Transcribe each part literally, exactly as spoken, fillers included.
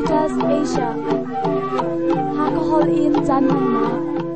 Adventist Asia Hakahol in Janmanma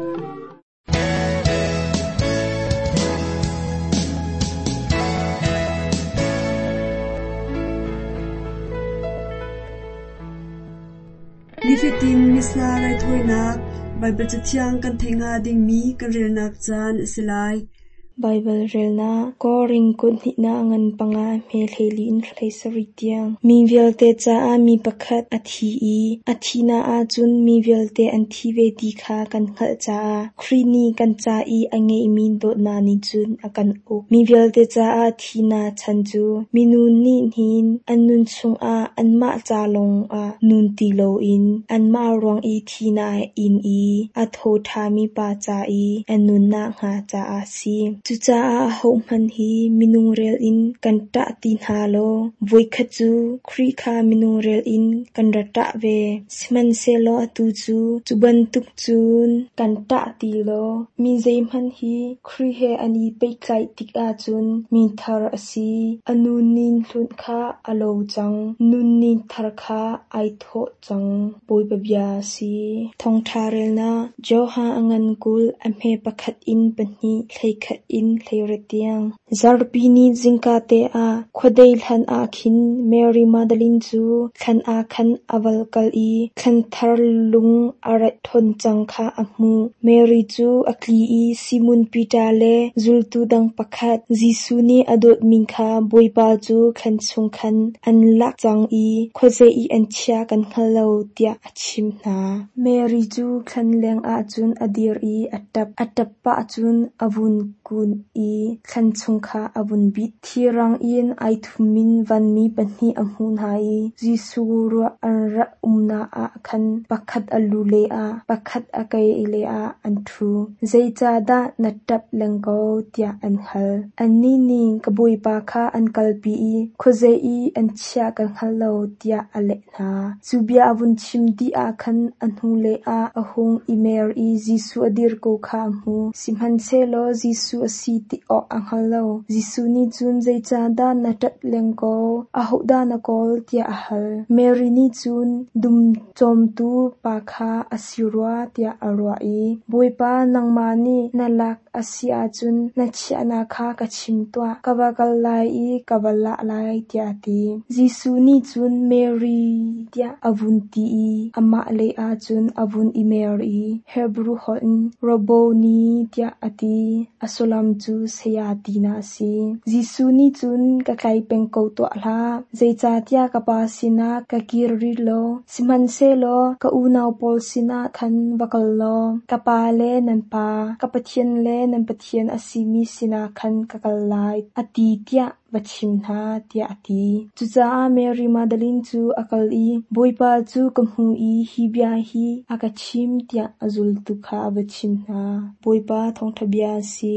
Lifitin misna rai thoinak Bible chatiang kan thenga ding mi kan relnak chan silai Bible relna koring kun hina ngan panga me thlelin thlaisari tiang mi velte cha a mi pakhat athi i athina a chun mi velte an thi ve ti kha kan khal cha a khrini kan cha i ange min do na ni chun akan o mi velte cha a thina chanju minun ni hin annun chung a anma cha long a nun ti lo in anma rong i thina in i atho tha mi pa cha i annun na nga cha a si chu cha a ho man hi minung rel in kan ta tin ha lo voi kha chu khri kha minung rel in kan ra ta ve siman se lo atu chu chuban tuk chun kan ta ti lo mi zai man hi khri he ani pe klai tik a chun mi thar asi anu nin hlun kha alo chang nun ni thar kha ai tho chang boi ba bia si thong tharel na jo ha angan kul amhe pakhat in pani thlei khat in thlei Zarpini zinkate a khodei hlan a khin Mary Magdalene chu khan a khan aval kal i khan thar lung arat thon chang kha amu Mary chu akli i Simon Peter le zultu dang pakhat Jisu ni adot mingkha boipa chu khan chung khan an lak chang i khoje i an chia kan khalo tia achim na Mary chu khan leng a chun adir i atap atap pa chun avun kun i khan chung kha avun bi thirang in ai thumin van mi pani amun hai Jisu ru an ra umna a khan pakhat alu le a pakhat akai le a anthu zeita da natap lengko tia an hal anni ni kaboi pa kha an kalpi i khoze i an chia kan halo tia ale na subia avun chimdi a khan anhu le a ahong imer i Jisu adir ko kha mu simhan se lo Jisu asi ti o ang halo Jisu ni chun zeita da natap lengko aho da na kol tia ahal Mary ni chun dum chom tu pa kha asirwa tia arwa i boipa nangma ni nalak asia chun na chiana kha ka chim twa kawakal lai i kawala lai tia ti Jisu ni chun Mary tia avun ti i ama le a chun avun i Mary Hebrew hon roboni tia ati asolam chu seya tina si Jisu ni chun ka kai pengko to ala zeita tia ka pa sina ka kirri lo siman se lo ka unaw pol sina khan wakal lo ka pa le nan pa ka pathian le nan pathian asimi sina khan ka kalai ati tia wachim na tia ati chucha Mary Magdalene chu akal i boipa chu kamhu i hibia hi akachim tia azul tu kha wachim na boipa thong thabia si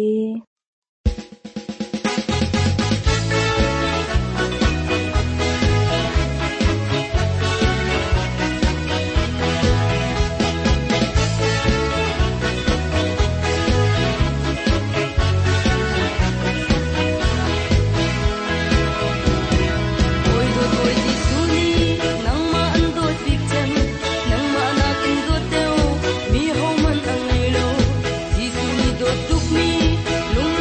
Lung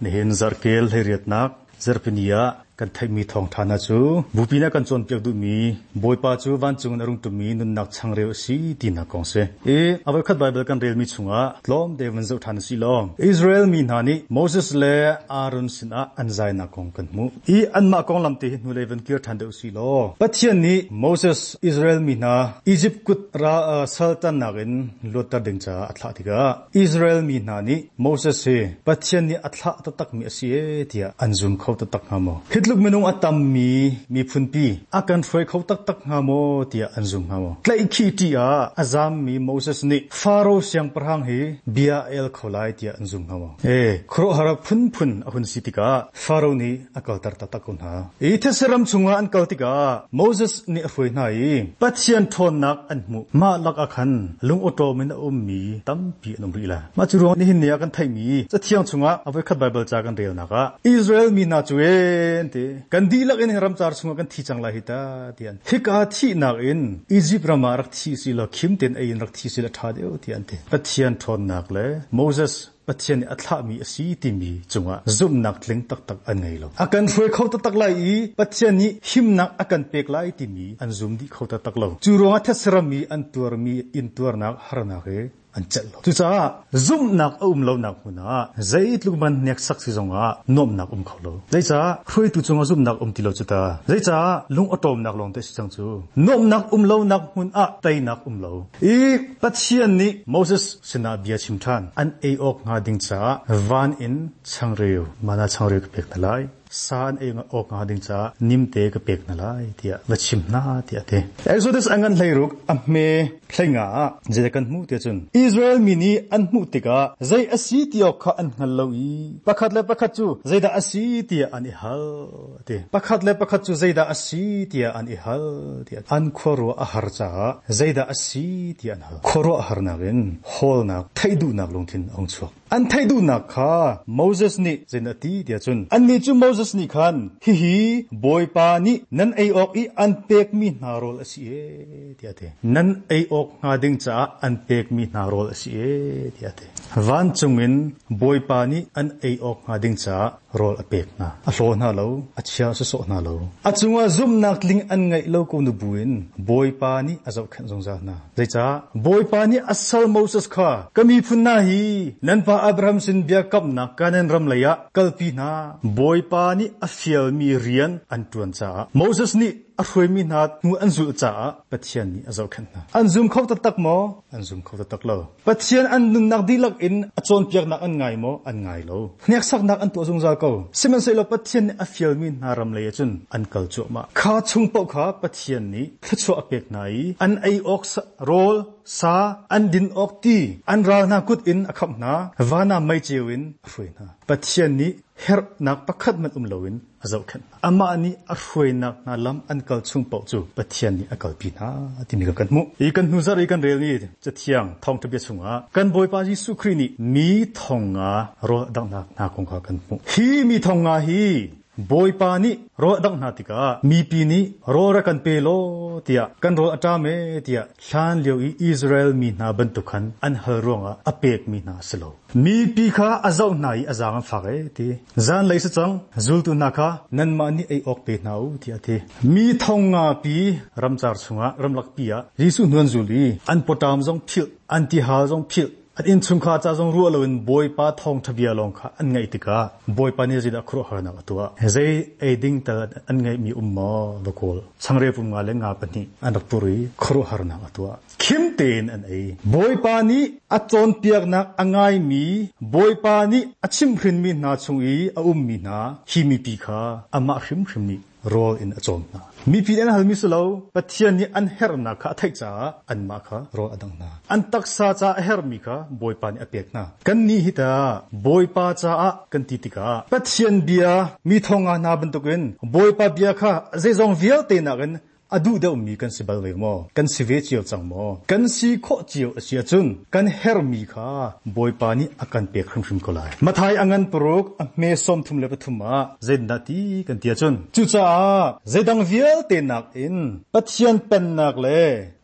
nihin zarkel heriat nak zarpenia kan thai mi thong thana chu bupina kan chon pek du mi boipa chu wan chung narung tu mi nun nak chang reu si tina kong se e abai khat bible kan rel mi chunga tlom devan zo than si long Israel mi nani Moses le Aaron sina anzai na kong kan mu e anma kong lamte nu leven kir than de si lo pathian ni Moses Israel mi na Egypt kut ra sultan nagin lotta ding cha athla tiga Israel mi nani Moses he pathian ni athla ta tak mi si e tia anjum khau ta tak hamo luk menung atam mi mi phunpi akan froi khau tak tak ngamo tia anjum ngamo klai khi tia azam mi Moses ni Pharaoh siang parhang hi bia el kholai tia anjum ngamo e khro hara phun phun ahun sitika Pharaoh ni akal tar ta takun ha e theseram chunga an kaltika Moses ni afoi nai pathian thon nak anmu ma lak akhan lung auto min um mi tampi anom rila ma churo ni hin ya kan thai mi chathiang chunga avoi khat bible cha kan rel naka Israel mi na chuen kan dilak in ram char sunga kan thi changla hita tian hika thi nak in Egypt rama rak thi sila khimten ein rak thi sila tha deu tian te pathian thon nak le Moses pathian athla mi asi ti mi chunga zum nak tling tak tak an ngei lo akan froi khau ta tak lai i pathian ni him nak akan pek lai ti mi an zum di khau ta tak lo churonga thasram mi an tur mi in tur nak harna he an chalo tu cha zum nak um lo nak huna zait lukman nek sak si zonga nom nak um kholo zai cha khroi tu chunga zum nak um tilo chuta zai cha lung atom nak long te si chang chu nom nak um lo nak hun a tai nak um lo e pathian ni Moses sina bia chim than an e ok nga ding cha van in changreu mana changreu pek talai san e nga ok nga ding cha nimte ka pek na lai tia wachim na tia te Exodus angan leiruk amme thlainga je kan mu te chun Israel mini an mu tika zai asi tio kha an ngal lo i pakhat le pakhat chu zaida asi tia an i hal te pakhat le pakhat chu zaida asi tia an i hal tia an khoro a har cha zaida asi tia an hal khoro a har na gen hol na thaidu nak longthin ong chu an thaidu nak kha Moses ni zenati tia chun an ni chu Moses ni khan hi hi boy pa ni nan ai ok i an pek mi na rol asi e tia te nan ai ok nga ding cha an pek mi na rol asi e tia te van chungin boy pa ni an ai ok nga ding cha rol a pek na a hlo na lo a chia so so na lo a chunga zum nak ling an ngai lo ko nu buin boy pa ni azau khan zong za na zai cha boy pa ni asal Moses kha kami phun na hi nan pa Abraham sin bia kap na kanen ram laya kalpi na boy pa ni a fiel mi rian an tuan cha Moses ni a hroi mi na mu an zu cha pathian ni azau khan na an zum khau ta tak mo an zum khau ta tak lo pathian an nun nak dilak in a chon piak nak an ngai mo an ngai lo nek sak nak an to zong za ko siman se lo pathian ni a fiel mi na ram le chun an kal chu ma kha chung pau kha pathian ni thchu a pek nai an ai ok rol sa an din ok ti an ra na kut in akham na wana mai chewin hroi na pathian ni her nak pakhat man um loin azau khan ama ani a hroi nak na lam an kal chung pau chu pathian ni akal pi na timi kan mu i kan nu zar i kan rel ni chathiang thong tabe chunga kan boy pa ji su khri ni mi thonga ro dang na na kong kha kan mu hi mi thonga hi boy pa ni ro dang na tika mi pi ni ro ra kan pe lo tia kan ro ata me tia hlan leo i Israel mi na ban tu khan an hal ronga apek mi na selo mi pi kha azau nai azang fa ge ti zan lai sa chang zul tu na kha nan ma ni ai ok pe nau tia the mi thonga pi ramchar chunga ramlak pi ya risu nuan zuli an potam jong phil an ti ha jong phil at in chung kha cha jong ru alawin boy pa thong thabia long kha an ngai tika boy pa ni jida khro harna atua zai ei ding ta an ngai mi umma lokol sangre pum nga le nga pani anak puri khro harna atua khim ten an ei boy pa ni a chon piak nak angai mi boy pa ni achim hrin mi na chungi a um mi na hi mi pi kha ama hrim hrim ni role in a chon na mi pi an halmi solo pathian ni an her na kha thai cha an ma kha ro adang na an taksa cha her mi kha boy pa ni apek na kan ni hita boy pa cha a kan ti tika pathian bia mi thonga na ban tukin boy pa bia kha ze zong vial te na gan adu da ummi kan sibal ve mo kan sive chiu chang mo kan si kho chiu asia chun kan her mi kha boy pa ni akan pe khrim khrim ko lai mathai angan prok a me som thum le pathuma zendati kan tia chun chu cha zedang vial te nak in pathian pen nak le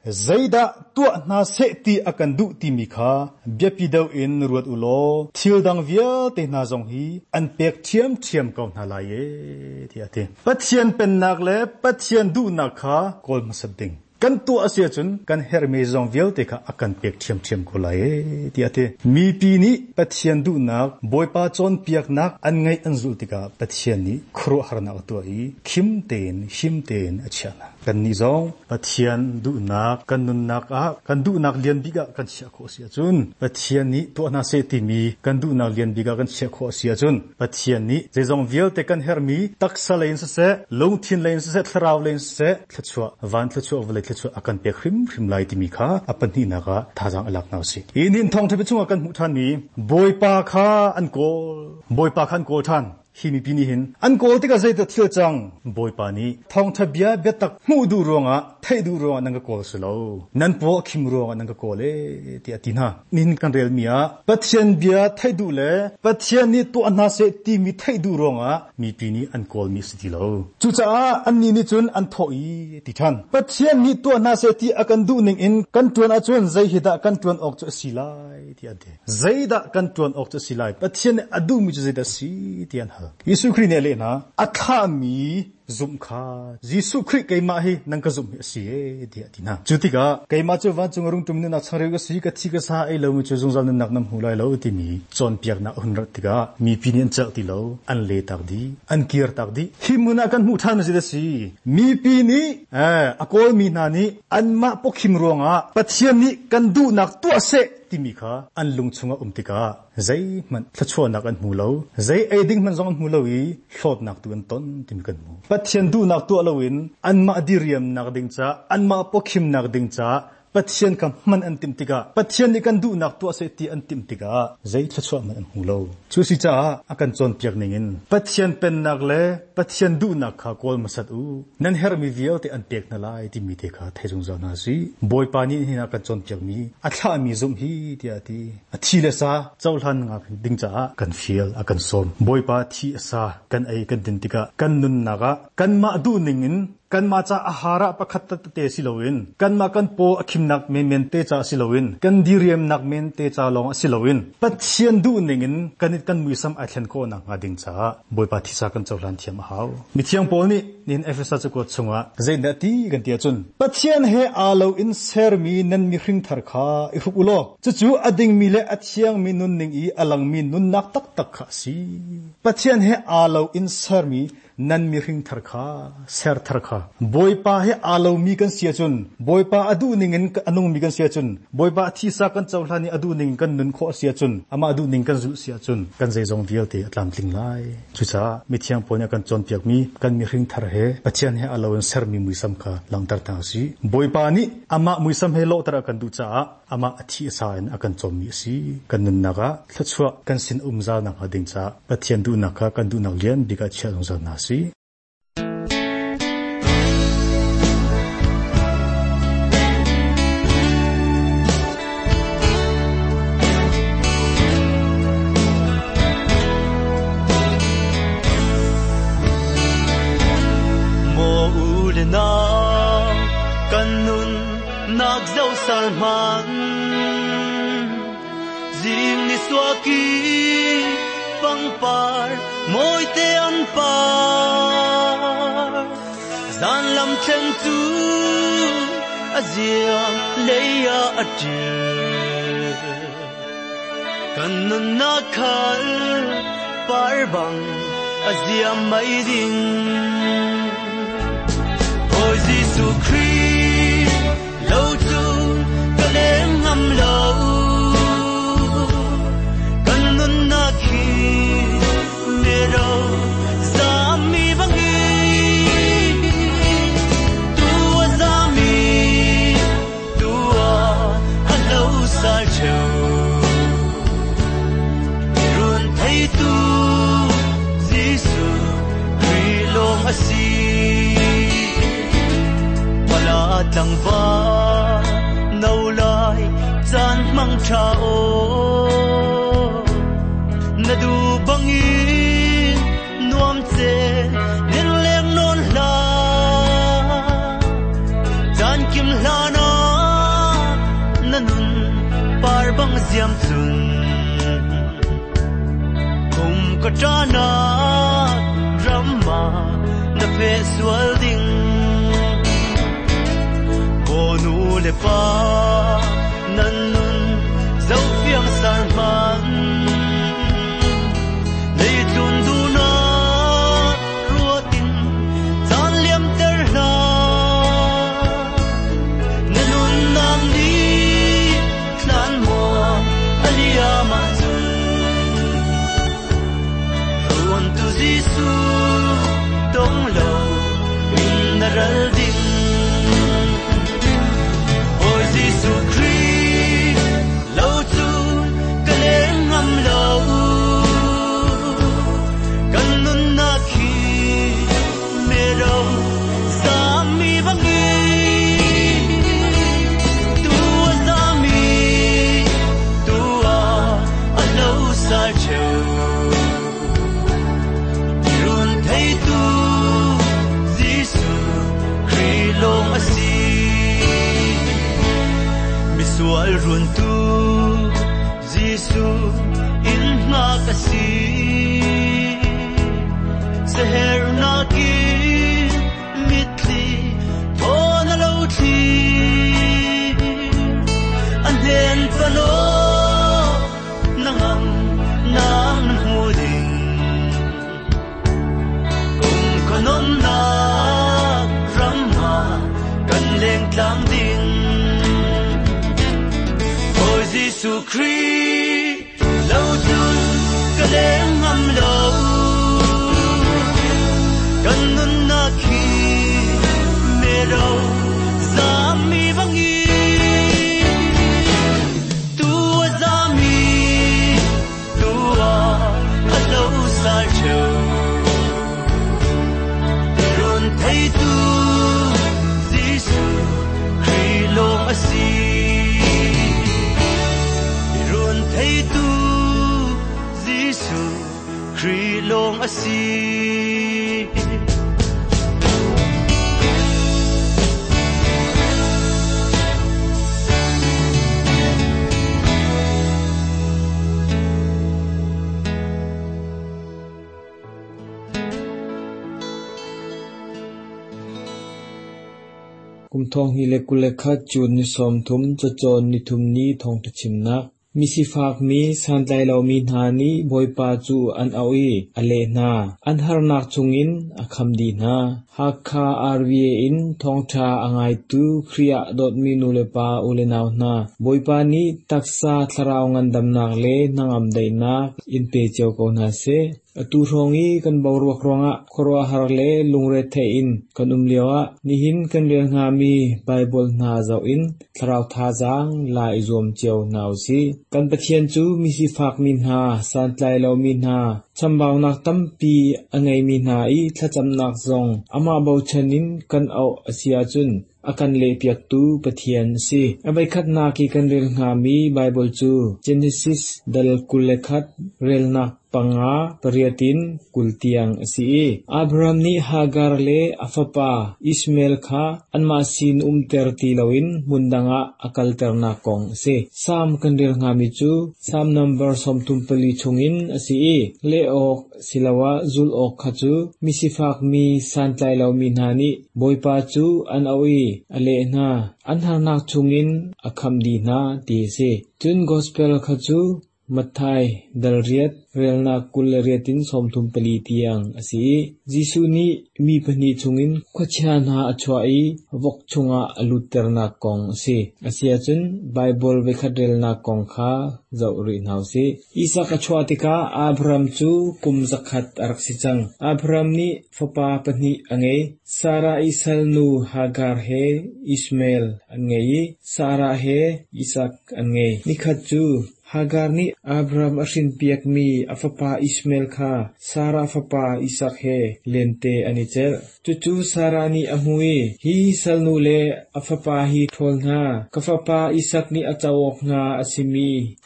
zaida tua na se ti akan du ti mi kha byapi dau in ruat ulo thil dang via te na zong hi an pek thiam thiam kaw na la ye ti ate pathian pen nak le pathian du nak kha kol masading kan tu asia chun kan herme zong viau te kha akan pek thiam thiam ko la e ti ate mi pi ni pathian du nak boipa chon piak nak an ngai an zul tika pathian ni khro harna tu ai khim ten him ten achana kan ni zong pathian du nak kan nun nak a kan du nak lian biga kan sia kho sia chun pathian ni to na se ti mi kan du nak lian biga kan sia kho sia chun pathian ni je zong viau te kan hermi taksa lein se long thin lein se thrau lein se thachwa van thachwa vle thachwa akan pe khrim khrim lai ti mi kha apan ni na ga thajang alak naw si inin thong thebe chunga kan mu than ni boipa kha an ko boipa khan ko than himi pini hin an ko te ka zai ta thil chang boipa ni thong thabia betak mu du ronga thai du ronga nang ko slo nan po khim ronga nang ko le ti atina nin kan rel mia pathian bia thai du le pathian ni to na se ti mi thai du ronga mi pini an kol mi sti lo chu cha an ni ni chun an thoi ti than pathian ni to na se ti akan du ning in kan tuan a chun zai hida kan tuan ok chu silai ti ade zaida kan tuan ok chu silai pathian adu mi chu zai da si ti an ha Yesu Christ ne le na atha mi zum kha Yesu Christ kai ma hi nang ka zum si e dia tina chutika kai ma chu wan chung rung tum ne na chare ga si ka thi ka sa ai lo mu chu jung zal nak nam hulai lo ti mi chon piak na hun rat tika mi pinin cha ti lo an le tak di an kier tak di himuna kan mu than si da si mi pi ni eh akol mi na ni an ma pokhim ronga pathian ni kan du nak tu ase ti mi kha an lung chunga umtika zai man thachwa nak an mu lo zai aiding man zong an mu lo i hlot nak tu an ton tim kan mu pathian du nak tu alowin an ma diriam nak ding cha an ma pokhim nak ding cha pathian kam man an tim tika pathian ni kan du nak tu ase ti an tim tika zai thachwa man an mu lo chu si cha akan chon piak ningin pathian pen nak le pathian du nak kha kol masat u nan her mi viau te an pek na lai ti mi te kha thejung za na si boy pani ni na kan chon piak mi atha mi zum hi ti ati athi le sa chawlhan nga ding cha kan fiel akan som boy pa thi sa kan ai kan din tika kan nun naga kan ma du ningin kan ma cha ahara pakhat te silowin kan ma kan po akhim nak me men te cha silowin kan diriam nak men te cha long silowin pathian du ningin kanit kan muisam a thlen ko na ngading cha boy pa thi sa kan chawlan thiam haw mi thiang pol ni nin efesa chu ko chunga zaina ti kan tia chun pathian he alo in ser mi nan mi hring thar kha i hu ulo chu chu ading mi le athiang mi nun ning i alang mi nun nak tak tak kha si pathian he alo in ser mi nan mi hring thar kha ser thar kha boipa he alo mi kan sia chun boipa adu ningin anung mi kan sia chun boipa thi sa kan chawhlani adu ning kan nun kho sia chun ama adu ning kan zu sia chun kan zai zong vial te atlam tling lai chu cha mi thiang pon kan chon piak mi kan mi hring thar he pathian he alo in ser mi muisam kha langtar ta si boipa ni ama muisam he lo tara kan du cha ama athi sa in akan chom mi si kan nun naga thachwa kan sin umza na ading cha pathian du na kha kan du na lian biga chia zong za na si man zing ni swaki pang par moi te an par zan lam chen tu azia leya atu kan na khal par bang azia mai ding oi Jesu Christ lo tu em ngâm lâu cần luôn na khi mê đâu za mi bang đi tua za mi tua hello sa cheu ruan thấy tu Giêsu Christ long asi pala tang va nâu lai chan mang chao na du bangin nuam che nen leng non la chan kim la na diam chun kum ko trana drama na pe sual ding nu le pa nan nun dấu phiang sar man lấy tun du na rua tin tan liam ter na nanun nam đi tlan mo alia ma chun ruan tu Giêsu tong lo in na ral ding Giêsu Christ lâu chu cái lễ ngâm lâu cần nun na khi mê đâu sa mi vắng đi tua sa mi tua ở lâu xa chiều luôn thấy tu Giêsu Christ lâu mà sual run tu Giêsu in nga kasi seher na ki mitli thona lo thi an hen pano nangam nang mu ding kum konom na rama kan leng tlang ding Giêsu Christ lâu chun cái lễ ngâm lâu cần nun na khi mê đâu za mi vắng y tua za mi tua ở lâu xa chiều luôn thấy tu Giêsu Christ lo asi thấy tu Giêsu Christ long asi kum thong hi le kule kha chun ni som thum cha chon ni thum ni thong ta chim nak misi fak mi san tlai lo mi na ni boipa chu an awi ale na an har nak chungin akham di na hakha arwa in thong tha angai tu khria dot mi nu le pa ule naw na boipa ni taksa thlaraw ngan dam nak le nangam dai na in pe cheu ko na se atu rongi kan bawro kronga khorwa harle lungre the in kan umlewa nihin kan le nga mi bible na zaw in thlaraw tha jang lai zom cheu naw si kan pathian chu mi si fak min ha san tlai lo min ha chambaw nak tampi angai min ha i thlacham nak zong ama baw chanin kan au asia chun akan le piak tu pathian si abai khat na ki kan rel nga mi bible chu Genesis dal kulekhat rel nak panga pariatin kultiang si Abraham ni Hagar le afapa Ismail kha anma sin umter ti lawin mundanga akal terna kong se sam kan rel nga mi chu sam number som tumpali chungin asi le ok silawa zul ok kha chu misifak mi san tlai lo mi na ni boipa chu an awi ale na an hanak chungin akham di na ti se tun gospel kha chu Mathai dalriat relna kulriatin somthum pali tiang asi Jisu ni mi pani chungin khachhan ha achwai wok chunga aluterna kong si asia chun Bible ve khadrelna kong kha zawri naw si Isaac achwatika Abraham chu kum zakhat arksichang Abraham ni fapa pani ange Sara isalnu Hagar he Ismail ange Sara he Isaac ange nikhat chu Hagar ni Abraham ashin piak mi afapa Ismail kha Sara afapa Isaac he lente anichel chuchu Sara ni amui hi salnu le afapa hi tholna kafapa Isaac ni achawok nga asimi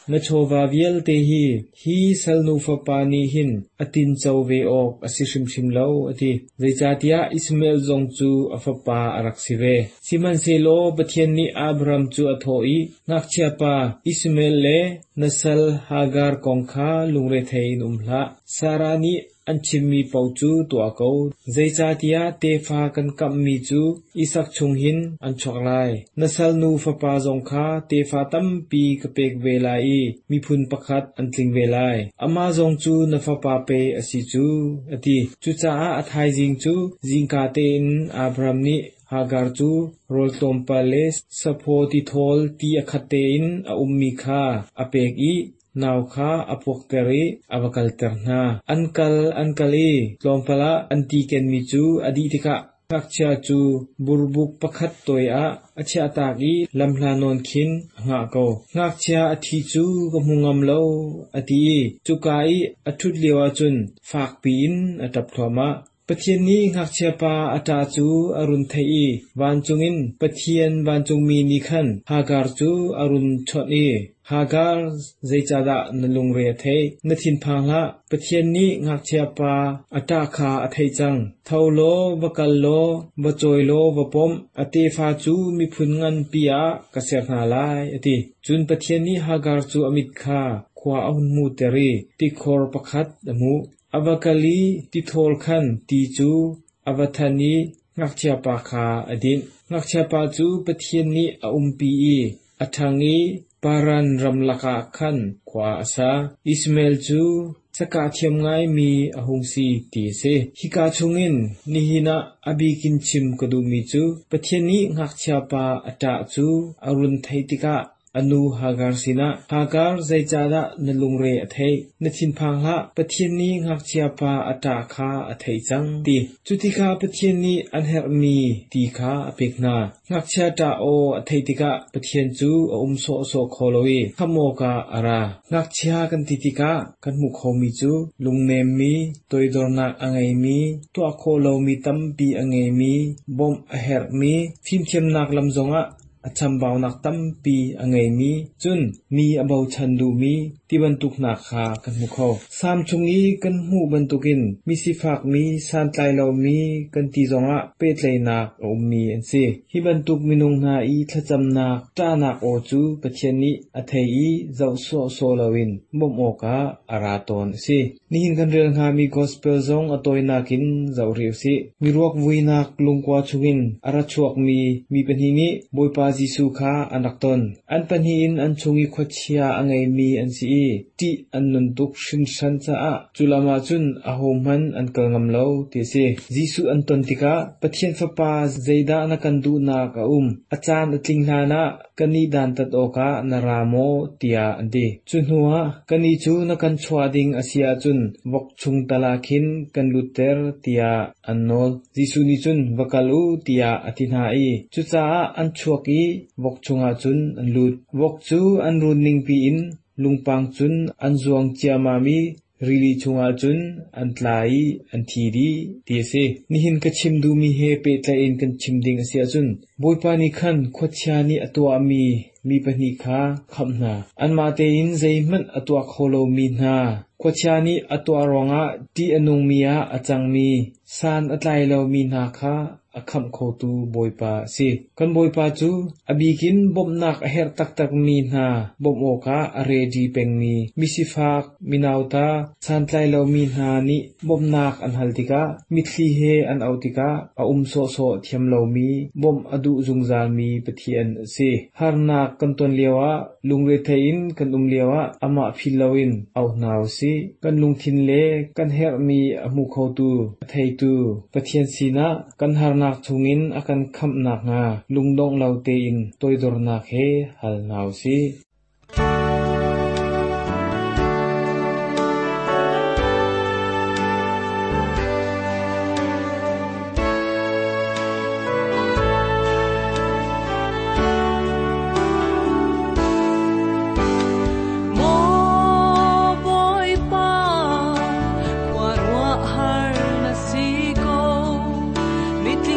na chova vial te hi hi salnu fa pani hin atin chaw ve ok asishim shim lo ati zeichatia Ismail zong chu afapa arak sive siman se lo pathian ni Abraham chu athoi ngakchia pa Ismail le nasal Hagar kongkha lungre thein umhla Sarani anchimi pauchu to ako zeichatia te fa kan kam mi chu Isak chunghin anchoklai nasal nu fa pa zongkha te fa tampi kapek velai mi phun pakhat antling velai ama zong chu na fa pa pe asi chu ati chu cha a thai jing chu jingka te in Abraham ni Hagar chu rol tom pale sapoti thol ti akhate in a ummi kha apek i naw kha apok teri avakal terna ankal ankali tlompala anti ken mi chu adi tika kakcha chu burbuk pakhat toya achha taki lamhla non khin nga ko ngakcha athi chu gomungam lo ati chukai athut lewa chun fak pin atap thoma pathian ni ngakcha pa ata chu arun thei wan chungin pathian wan chung mi ni khan Hagar chu arun thoni Hagar zeichada nalungre thei nathin phangla pathian ni ngakcha pa ata kha athei chang thaulo bakal lo bachoi lo bapom ate fa chu mi phun ngan pia kaserna lai ati chun pathian ni Hagar chu amit kha khwa ahun mu teri tikhor pakhat amu avakali tithol khan ti chu avathani ngakcha pa kha adin ngakcha pa chu pathian ni a umpi i athangi paran ramlaka khan khwa asa Ismail chu saka thiam ngai mi ahungsi ti se hika chungin nihina abikin chim kadumi chu pathian ni ngakcha pa ata chu arun thaitika anu Hagar sina Hagar zeichada nalungre athei nathin phangla pathian ni ngakchia pa ata kha athei chang ti chutika pathian ni anhermi ti kha apekna ngakchia ta o athei tika pathian chu um so so kholowi khamoka ara ngakchia kan titika kan mu khomi chu lungnem mi toidorna angai mi to kholo mi tampi angai mi bom aher mi phimthem nak lamzonga acham baw nak tampi angai mi chun mi abau chandu mi tibantuk na kha kan mu kho sam chungi kan hu bantukin mi sifak mi san tlai lo mi kan ti zonga petlei nak ommi anse hi bantuk minung na i thacham na ta nak o chu pathian ni athei i zau so so lawin bom oka araton si nihin kan rel nga mi gospel zong atoi nakin zau riu si mi ruak vuinak lungkwa chungin ara chuak mi mi panhi ni boipa Jisu kha anakton an panhi in an chungi khochia angai mi an si ti an nun tuk shin shan cha a chulama chun ahom han an kalngam lo ti se Jisu an ton tika pathian fa pa zeida na kan du na ka um achan atling na na kani dan tat oka naramo tia andi chunhuwa kani chu na kan chwa ding asia chun wok chung talakhin kan luter tia annol Jisu ni chun wakalu tia athina i chucha an chuaki wok chunga chun an lut wok chu an running pi in lungpang chun an zuang chiama mi rili chunga chun an tlai an thiri tiese nihin ka chimdu mi he pe tla in kan chimding asia chun boipani khan khochia ni atwa mi mi pani kha khamna an ma te in zeiman atwa kholo mi na khochia ni atwa ronga ti anung mia achang mi san atlai lo mi na kha akham khotu boipa si kan boipa chu abikin bomnak aher tak tak mi na bomoka aredi pengmi misifak minauta santlai lo mi na ni bomnak anhaltika mitli he an autika a umso so thiam lo mi bom adu zungzal mi pathian si harnak kan ton lewa lungre thein kan um lewa ama philawin au naw si kan lungthin le kan her mi amu khotu theitu pathian sina kan har nak chungin akan kham nak nga lungdong laute in toidor nak he hal naw si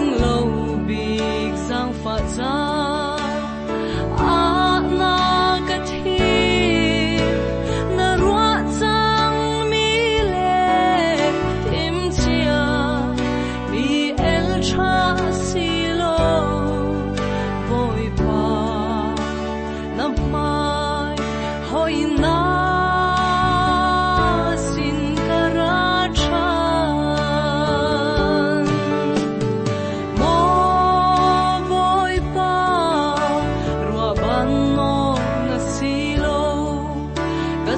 Ka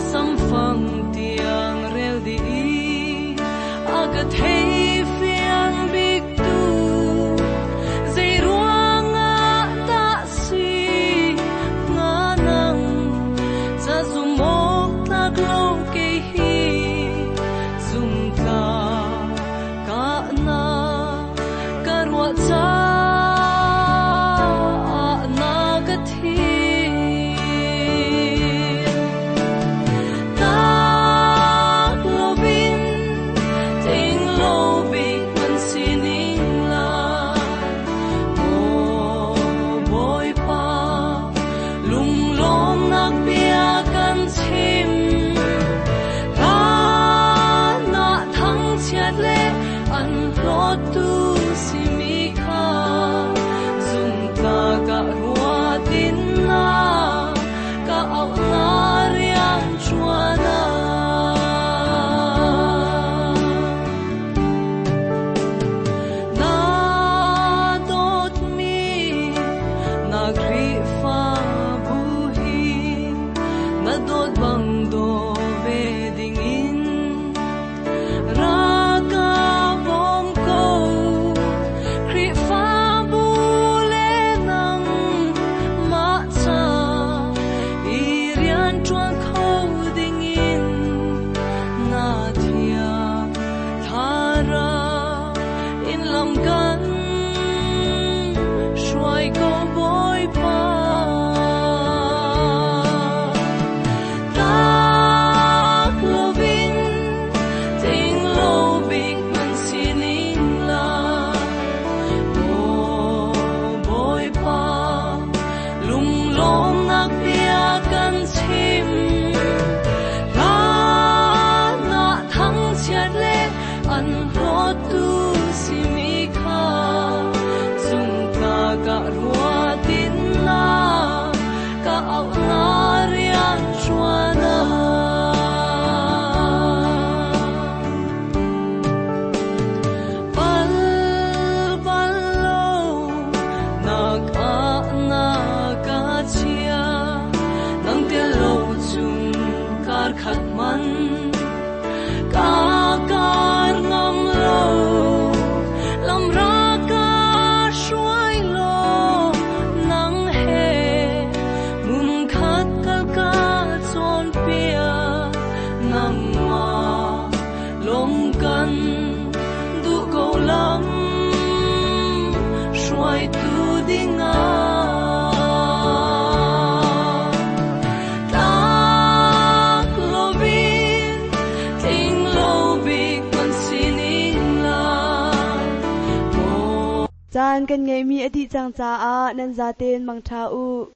sam phang tiang rel di aga thei fiang big tu zai ruanga ta si nga nang za zumok ta glo ke hi zum ta ka na karwa cha Chan kan ngai mi adi chang cha a nan za ten mang tha u